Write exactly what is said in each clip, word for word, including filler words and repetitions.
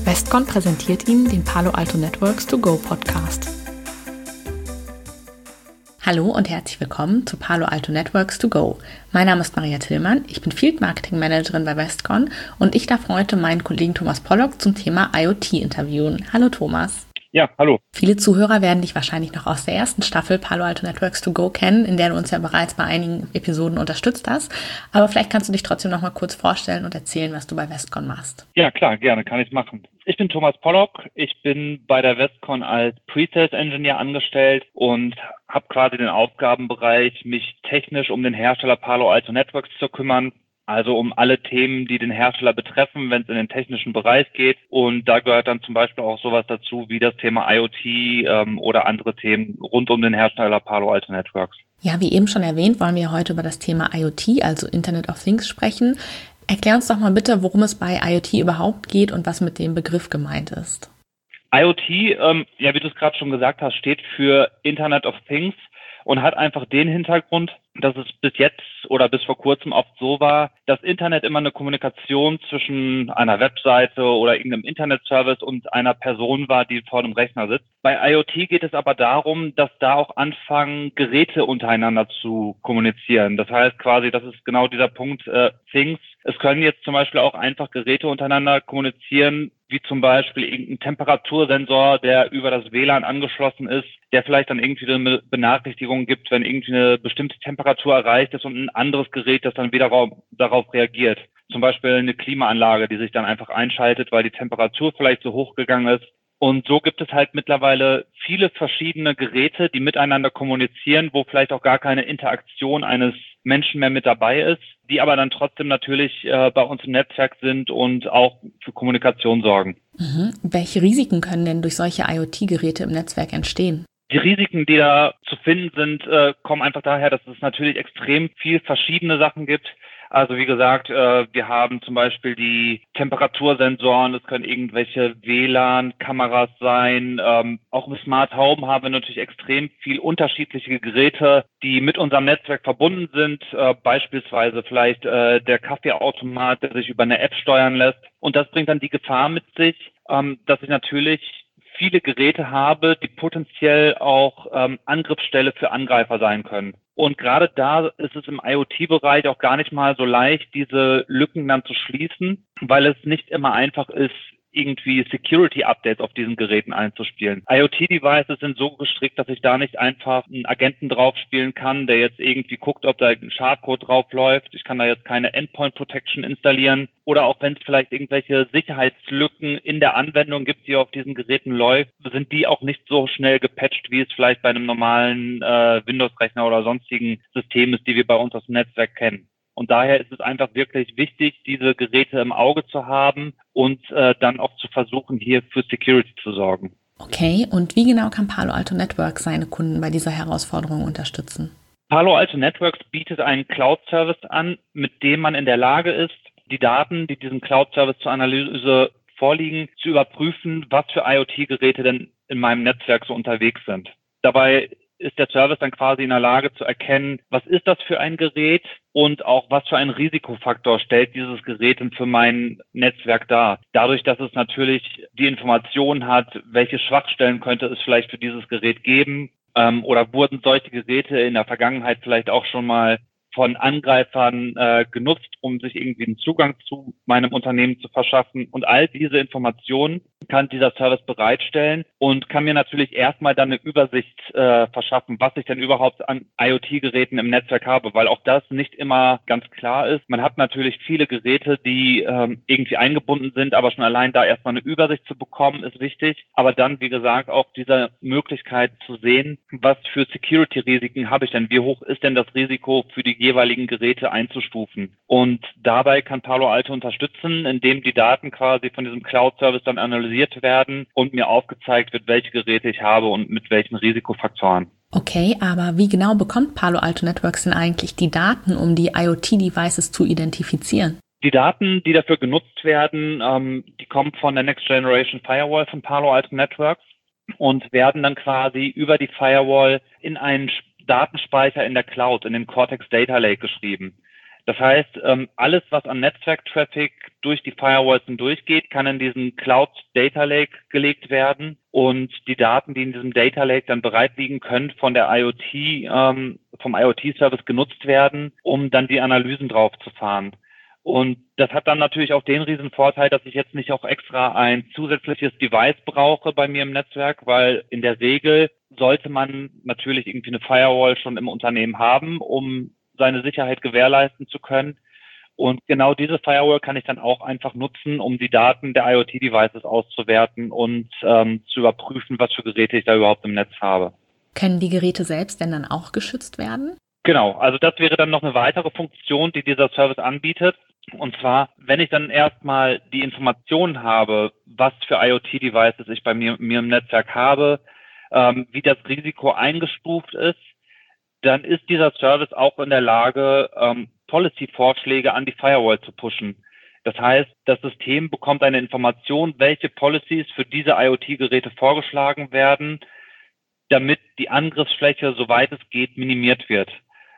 Westcon präsentiert Ihnen den Palo Alto Networks to Go Podcast. Hallo und herzlich willkommen zu Palo Alto Networks to Go. Mein Name ist Maria Tillmann, ich bin Field Marketing Managerin bei Westcon und ich darf heute meinen Kollegen Thomas Pollock zum Thema IoT interviewen. Hallo Thomas. Ja, hallo. Viele Zuhörer werden dich wahrscheinlich noch aus der ersten Staffel Palo Alto Networks to Go kennen, in der du uns ja bereits bei einigen Episoden unterstützt hast. Aber vielleicht kannst du dich trotzdem noch mal kurz vorstellen und erzählen, was du bei Westcon machst. Ja, klar, gerne, kann ich machen. Ich bin Thomas Pollock, ich bin bei der Westcon als Pre-Sales Engineer angestellt und habe quasi den Aufgabenbereich, mich technisch um den Hersteller Palo Alto Networks zu kümmern. Also um alle Themen, die den Hersteller betreffen, wenn es in den technischen Bereich geht. Und da gehört dann zum Beispiel auch sowas dazu wie das Thema IoT ähm, oder andere Themen rund um den Hersteller Palo Alto Networks. Ja, wie eben schon erwähnt, wollen wir heute über das Thema IoT, also Internet of Things, sprechen. Erklär uns doch mal bitte, worum es bei IoT überhaupt geht und was mit dem Begriff gemeint ist. IoT, ähm, ja, wie du es gerade schon gesagt hast, steht für Internet of Things und hat einfach den Hintergrund, dass es bis jetzt oder bis vor kurzem oft so war, dass Internet immer eine Kommunikation zwischen einer Webseite oder irgendeinem Internetservice und einer Person war, die vor dem Rechner sitzt. Bei IoT geht es aber darum, dass da auch anfangen, Geräte untereinander zu kommunizieren. Das heißt quasi, das ist genau dieser Punkt äh, Things. Es können jetzt zum Beispiel auch einfach Geräte untereinander kommunizieren, wie zum Beispiel irgendein Temperatursensor, der über das W L A N angeschlossen ist, der vielleicht dann irgendwie eine Benachrichtigung gibt, wenn irgendwie eine bestimmte Temperatur erreicht ist und ein anderes Gerät, das dann wieder darauf reagiert. Zum Beispiel eine Klimaanlage, die sich dann einfach einschaltet, weil die Temperatur vielleicht so hoch gegangen ist. Und so gibt es halt mittlerweile viele verschiedene Geräte, die miteinander kommunizieren, wo vielleicht auch gar keine Interaktion eines Menschen mehr mit dabei ist, die aber dann trotzdem natürlich äh, bei uns im Netzwerk sind und auch für Kommunikation sorgen. Mhm. Welche Risiken können denn durch solche IoT-Geräte im Netzwerk entstehen? Die Risiken, die da zu finden sind, äh, kommen einfach daher, dass es natürlich extrem viel verschiedene Sachen gibt. Also wie gesagt, äh, wir haben zum Beispiel die Temperatursensoren, es können irgendwelche W L A N-Kameras sein. Ähm, auch im Smart Home haben wir natürlich extrem viel unterschiedliche Geräte, die mit unserem Netzwerk verbunden sind. Äh, beispielsweise vielleicht äh, der Kaffeeautomat, der sich über eine App steuern lässt. Und das bringt dann die Gefahr mit sich, ähm, dass ich natürlich viele Geräte habe, die potenziell auch ähm, Angriffsstelle für Angreifer sein können. Und gerade da ist es im IoT-Bereich auch gar nicht mal so leicht, diese Lücken dann zu schließen, weil es nicht immer einfach ist, irgendwie Security-Updates auf diesen Geräten einzuspielen. IoT-Devices sind so gestrickt, dass ich da nicht einfach einen Agenten draufspielen kann, der jetzt irgendwie guckt, ob da ein Schadcode drauf läuft. Ich kann da jetzt keine Endpoint Protection installieren. Oder auch wenn es vielleicht irgendwelche Sicherheitslücken in der Anwendung gibt, die auf diesen Geräten läuft, sind die auch nicht so schnell gepatcht, wie es vielleicht bei einem normalen äh, Windows-Rechner oder sonstigen System ist, die wir bei uns aus dem Netzwerk kennen. Und daher ist es einfach wirklich wichtig, diese Geräte im Auge zu haben und äh, dann auch zu versuchen, hier für Security zu sorgen. Okay, und wie genau kann Palo Alto Networks seine Kunden bei dieser Herausforderung unterstützen? Palo Alto Networks bietet einen Cloud-Service an, mit dem man in der Lage ist, die Daten, die diesem Cloud-Service zur Analyse vorliegen, zu überprüfen, was für IoT-Geräte denn in meinem Netzwerk so unterwegs sind. Dabei ist der Service dann quasi in der Lage zu erkennen, was ist das für ein Gerät und auch was für einen Risikofaktor stellt dieses Gerät für mein Netzwerk dar. Dadurch, dass es natürlich die Information hat, welche Schwachstellen könnte es vielleicht für dieses Gerät geben, ähm, oder wurden solche Geräte in der Vergangenheit vielleicht auch schon mal von Angreifern äh, genutzt, um sich irgendwie einen Zugang zu meinem Unternehmen zu verschaffen. Und all diese Informationen kann dieser Service bereitstellen und kann mir natürlich erstmal dann eine Übersicht äh, verschaffen, was ich denn überhaupt an IoT-Geräten im Netzwerk habe, weil auch das nicht immer ganz klar ist. Man hat natürlich viele Geräte, die ähm, irgendwie eingebunden sind, aber schon allein da erstmal eine Übersicht zu bekommen, ist wichtig. Aber dann, wie gesagt, auch diese Möglichkeit zu sehen, was für Security-Risiken habe ich denn? Wie hoch ist denn das Risiko für die jeweiligen Geräte einzustufen? Und dabei kann Palo Alto unterstützen, indem die Daten quasi von diesem Cloud-Service dann analysiert werden und mir aufgezeigt wird, welche Geräte ich habe und mit welchen Risikofaktoren. Okay, aber wie genau bekommt Palo Alto Networks denn eigentlich die Daten, um die IoT-Devices zu identifizieren? Die Daten, die dafür genutzt werden, ähm, die kommen von der Next Generation Firewall von Palo Alto Networks und werden dann quasi über die Firewall in einen Datenspeicher in der Cloud, in den Cortex Data Lake geschrieben. Das heißt, alles, was an Netzwerk-Traffic durch die Firewalls hindurchgeht, kann in diesen Cloud Data Lake gelegt werden und die Daten, die in diesem Data Lake dann bereit liegen, können von der IoT, ähm, vom IoT-Service genutzt werden, um dann die Analysen drauf zu fahren. Und das hat dann natürlich auch den riesen Vorteil, dass ich jetzt nicht auch extra ein zusätzliches Device brauche bei mir im Netzwerk, weil in der Regel sollte man natürlich irgendwie eine Firewall schon im Unternehmen haben, um seine Sicherheit gewährleisten zu können. Und genau diese Firewall kann ich dann auch einfach nutzen, um die Daten der IoT-Devices auszuwerten und ähm, zu überprüfen, was für Geräte ich da überhaupt im Netz habe. Können die Geräte selbst denn dann auch geschützt werden? Genau, also das wäre dann noch eine weitere Funktion, die dieser Service anbietet. Und zwar, wenn ich dann erstmal die Informationen habe, was für IoT-Devices ich bei mir, mir im Netzwerk habe, ähm, wie das Risiko eingestuft ist, dann ist dieser Service auch in der Lage, ähm, Policy-Vorschläge an die Firewall zu pushen. Das heißt, das System bekommt eine Information, welche Policies für diese IoT-Geräte vorgeschlagen werden, damit die Angriffsfläche, soweit es geht, minimiert wird.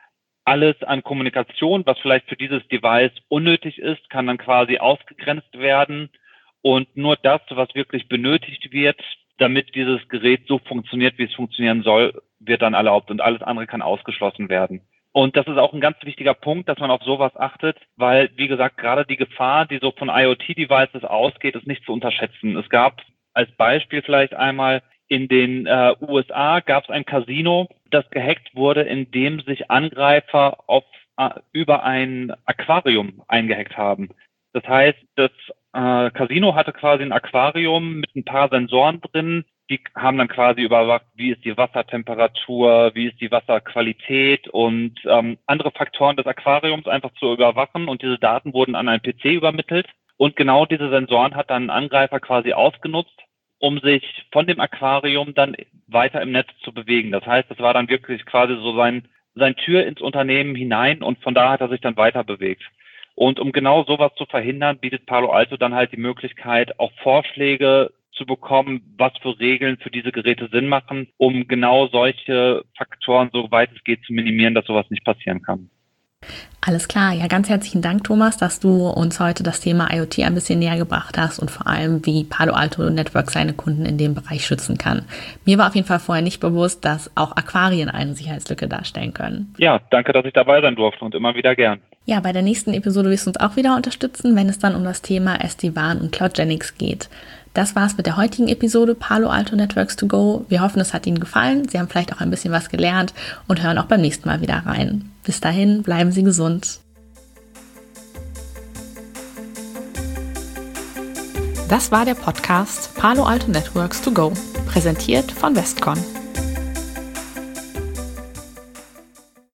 Alles an Kommunikation, was vielleicht für dieses Device unnötig ist, kann dann quasi ausgegrenzt werden und nur das, was wirklich benötigt wird, damit dieses Gerät so funktioniert, wie es funktionieren soll, wird dann erlaubt und alles andere kann ausgeschlossen werden. Und das ist auch ein ganz wichtiger Punkt, dass man auf sowas achtet, weil, wie gesagt, gerade die Gefahr, die so von IoT-Devices ausgeht, ist nicht zu unterschätzen. Es gab als Beispiel vielleicht einmal in den äh, U S A gab es ein Casino, das gehackt wurde, in dem sich Angreifer auf, äh, über ein Aquarium eingehackt haben. Das heißt, das äh, Casino hatte quasi ein Aquarium mit ein paar Sensoren drin, die haben dann quasi überwacht, wie ist die Wassertemperatur, wie ist die Wasserqualität und ähm, andere Faktoren des Aquariums einfach zu überwachen, und diese Daten wurden an einen P C übermittelt, und genau diese Sensoren hat dann ein Angreifer quasi ausgenutzt, um sich von dem Aquarium dann weiter im Netz zu bewegen. Das heißt, es war dann wirklich quasi so sein, sein Tür ins Unternehmen hinein, und von da hat er sich dann weiter bewegt. Und um genau sowas zu verhindern, bietet Palo Alto dann halt die Möglichkeit, auch Vorschläge zu bekommen, was für Regeln für diese Geräte Sinn machen, um genau solche Faktoren, soweit es geht, zu minimieren, dass sowas nicht passieren kann. Alles klar. Ja, ganz herzlichen Dank, Thomas, dass du uns heute das Thema IoT ein bisschen näher gebracht hast und vor allem, wie Palo Alto Networks seine Kunden in dem Bereich schützen kann. Mir war auf jeden Fall vorher nicht bewusst, dass auch Aquarien eine Sicherheitslücke darstellen können. Ja, danke, dass ich dabei sein durfte, und immer wieder gern. Ja, bei der nächsten Episode wirst du uns auch wieder unterstützen, wenn es dann um das Thema S D-WAN und CloudGenix geht. Das war's mit der heutigen Episode Palo Alto Networks to go. Wir hoffen, es hat Ihnen gefallen. Sie haben vielleicht auch ein bisschen was gelernt und hören auch beim nächsten Mal wieder rein. Bis dahin, bleiben Sie gesund. Das war der Podcast Palo Alto Networks to go, präsentiert von Westcon.